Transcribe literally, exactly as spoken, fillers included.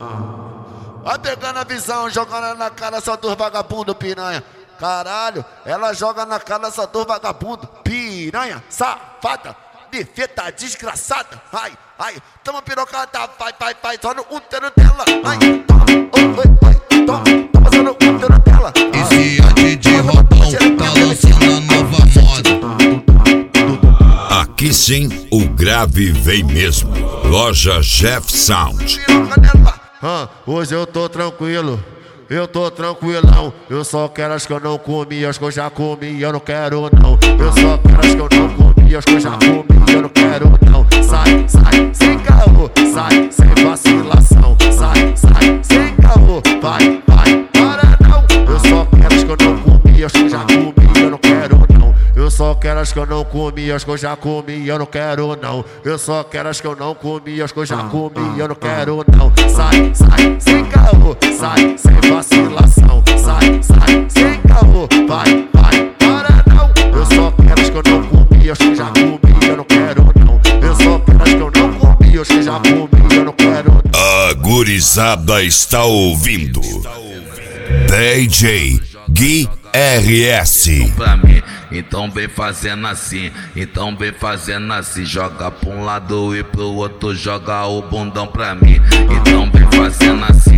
Vai pegando a visão, jogando na cara só dos vagabundo, piranha. Caralho, ela joga na cara só dos vagabundo, piranha, safada, defeta, desgraçada. Ai, ai, toma pirocada, vai, vai, vai, só no útero dela. Ai, toma, oi, oi, oi, toma, toma só no útero dela. Esse é de D Rodão, tá lançando a nova moda. Aqui sim, o grave vem mesmo. Loja Jeff Sound. Ah, hoje eu tô tranquilo, eu tô tranquilão. Eu só quero as que eu não comi, as que eu já comi, eu não quero não. Eu só quero as que eu não comi, as que eu já comi, eu não quero não. Sai, sai, sem caô, sai, sem vacilação. Sai, sai, sem caô, vai, vai, para não. Eu só quero as que eu não comi, as que eu já comi, eu não quero não. Eu só quero as que eu não comi, as que eu já comi, eu não quero não. Eu só quero as que eu não comi, as que eu já comi, eu não quero não. Sai, sai, sem caô, sai, sem vacilação. Sai, sai, sem caô, vai, vai, para não. Eu só quero as que eu não comi, as que eu já comi, eu não quero não. Eu só quero as que eu não comi, as que eu já comi, eu não quero não. A gurizada está ouvindo D J Gui R S. Pra mim, então vem fazendo assim, então vem fazendo assim. Joga pra um lado e pro outro, joga o bundão pra mim. Então vem fazendo assim.